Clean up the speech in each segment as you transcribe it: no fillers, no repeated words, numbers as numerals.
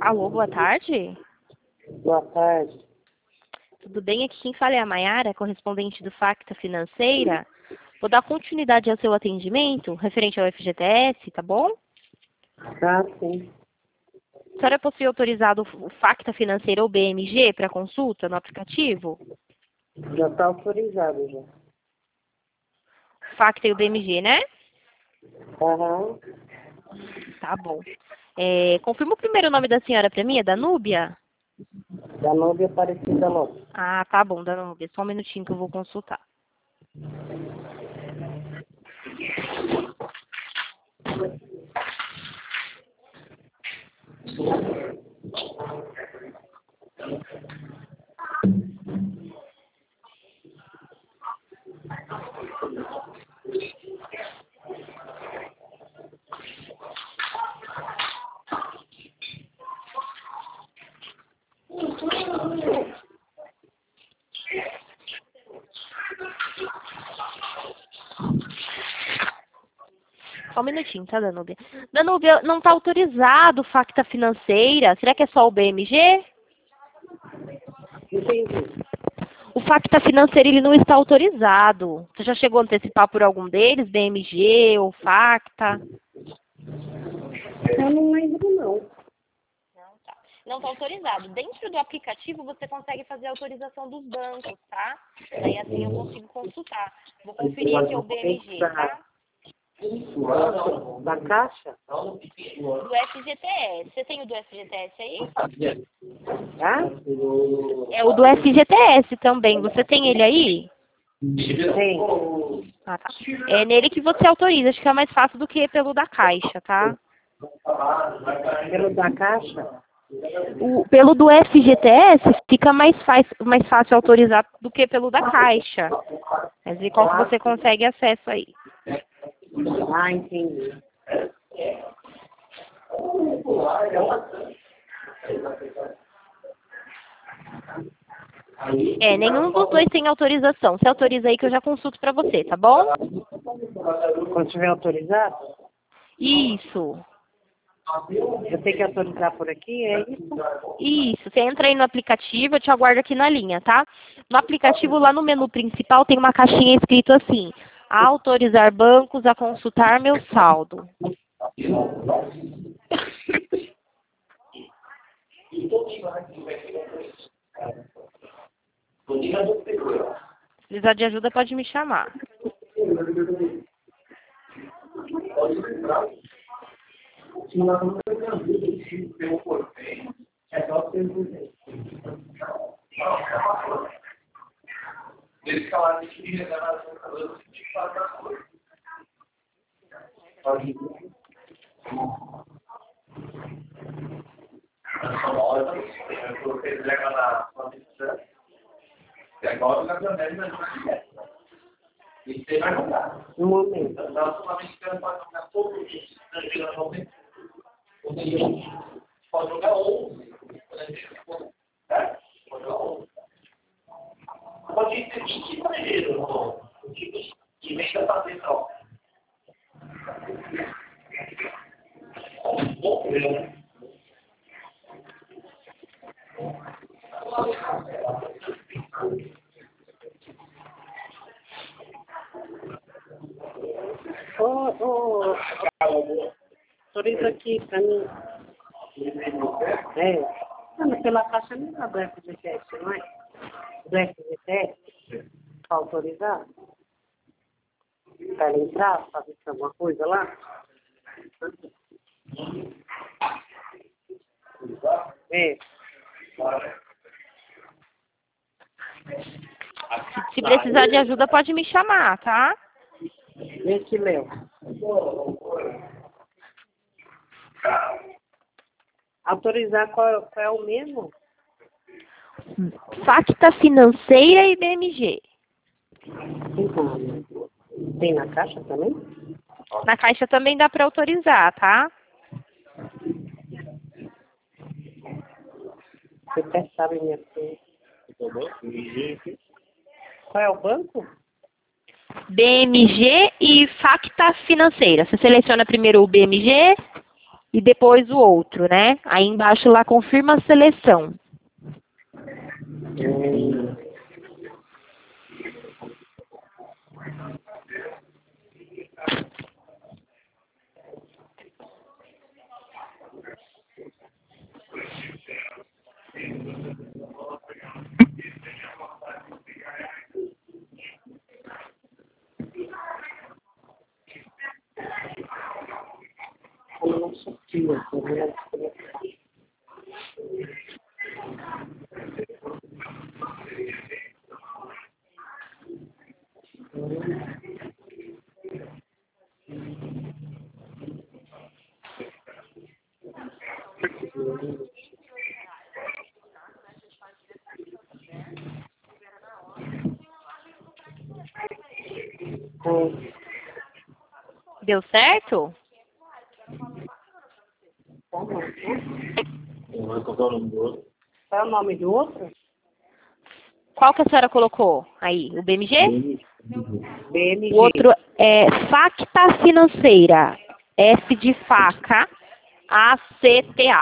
Alô, boa tarde. Boa tarde. Tudo bem? Aqui quem fala é a Mayara, correspondente do Facta Financeira. Vou dar continuidade ao seu atendimento, referente ao FGTS, tá bom? Tá, sim. A senhora possui autorizado o Facta Financeira ou BMG para consulta no aplicativo? Já está autorizado, já. O Facta e o BMG, né? Aham. Tá bom. Confirma o primeiro nome da senhora para mim, é Danúbia? Danúbia Aparecida Lopes. Ah, tá bom, Danúbia. Só um minutinho que eu vou consultar. Só um minutinho, tá, Danúbia? Danúbia, não está autorizado o Facta Financeira. Será que é só o BMG? Entendi. O Facta Financeira, ele não está autorizado. Você já chegou a antecipar por algum deles? BMG ou Facta? Eu não lembro, não. Não está autorizado. Dentro do aplicativo, você consegue fazer a autorização dos bancos, tá? Daí assim eu consigo consultar. Vou conferir aqui o BMG, tá? Da Caixa? Do FGTS. Você tem o do FGTS aí? Ah? É o do FGTS também. Você tem ele aí? Tem. Ah, tá. É nele que você autoriza. Acho que é mais fácil do que pelo da Caixa, tá? Pelo da Caixa? Pelo do FGTS fica mais fácil autorizar do que pelo da Caixa. Quer dizer, qual que você consegue acesso aí? Ah, entendi. Nenhum dos dois tem autorização. Você autoriza aí que eu já consulto pra você, tá bom? Quando tiver autorizado, Isso. eu tenho que autorizar por aqui, é isso? Isso. Você entra aí no aplicativo, eu te aguardo aqui na linha, tá? No aplicativo, lá no menu principal, tem uma caixinha escrito assim: autorizar bancos a consultar meu saldo. Se precisar de ajuda, pode me chamar. Um momento. Autoriza aqui pra mim. Mas pela Caixa não dá do FGTS, não é? Do FGTS? Pra autorizar? Pra entrar, fazer alguma coisa lá? Se precisar de ajuda, pode me chamar, tá? Esse Léo. Autorizar qual é o mesmo? Facta Financeira e BMG. Então, tem na Caixa também? Na Caixa também dá para autorizar, tá? Você até sabe minha coisa. Qual é o banco? BMG e Facta Financeira. Você seleciona primeiro o BMG. e depois o outro, né? Aí embaixo lá confirma a seleção. Deu certo? Qual é o nome do outro? Qual que a senhora colocou aí? O BMG? BMG. O outro é Facta Financeira. F de faca, ACTA.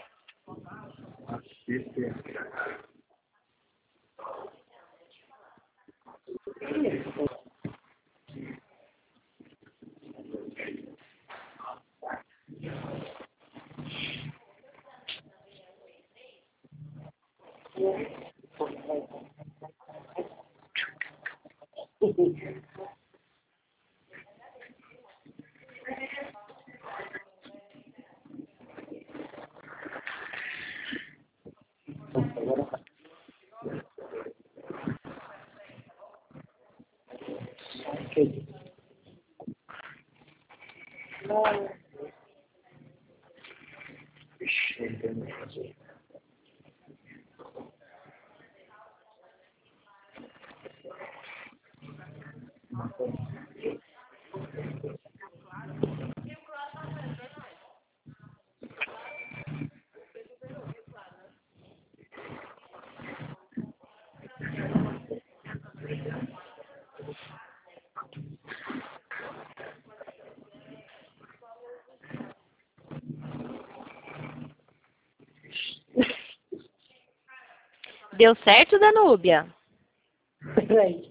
Deu certo, Danúbia? Peraí.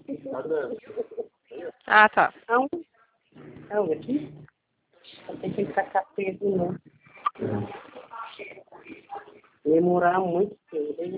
Ah, tá. Não. Não, aqui? Eu tenho que sacar peso, não. Demorar muito tempo, hein?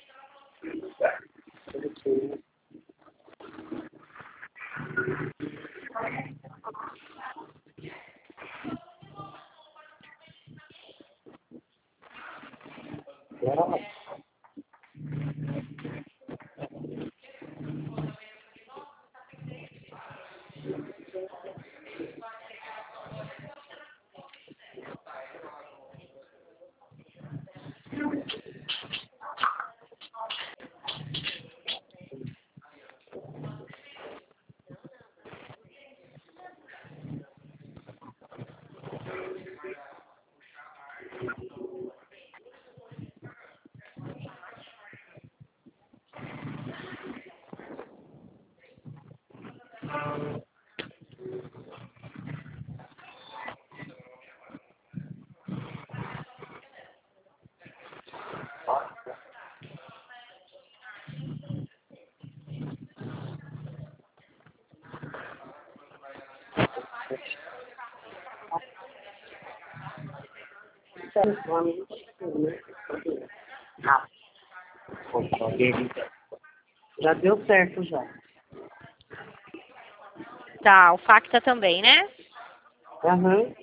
Já deu certo, já. Tá, o Facta também, né? Aham.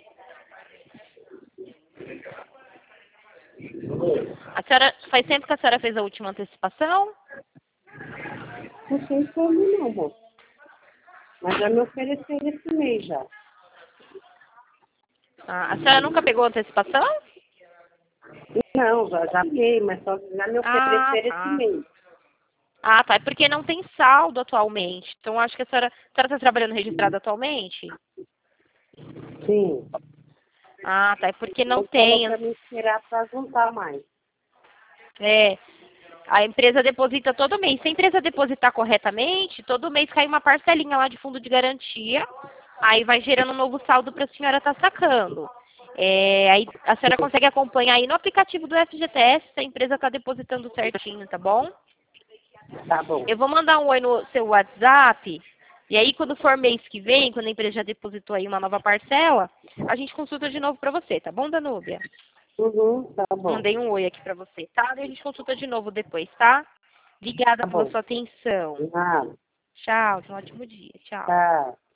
A senhora, faz tempo que a senhora fez a última antecipação? Não sei como não, moço. Mas já me ofereceram esse mês já. Ah, a senhora nunca pegou a antecipação? Não, já peguei, mas só já me ofereceram esse mês. Ah, tá. É porque não tem saldo atualmente. Então, acho que a senhora está trabalhando registrada atualmente? Sim. Ah, tá. É porque não Então, tem. para me esperar para juntar mais. É. A empresa deposita todo mês. Se a empresa depositar corretamente, todo mês cai uma parcelinha lá de fundo de garantia. Aí vai gerando um novo saldo para a senhora estar sacando. Aí a senhora consegue acompanhar aí no aplicativo do FGTS se a empresa está depositando certinho, tá bom? Tá bom. Eu vou mandar um oi no seu WhatsApp, e aí quando for mês que vem, quando a empresa já depositou aí uma nova parcela, a gente consulta de novo para você, tá bom, Danúbia? Tá bom. Mandei um oi aqui para você, tá? E a gente consulta de novo depois, tá? Obrigada Tá pela bom. sua atenção. Nada. Tchau, tenha um ótimo dia. Tchau. Tá.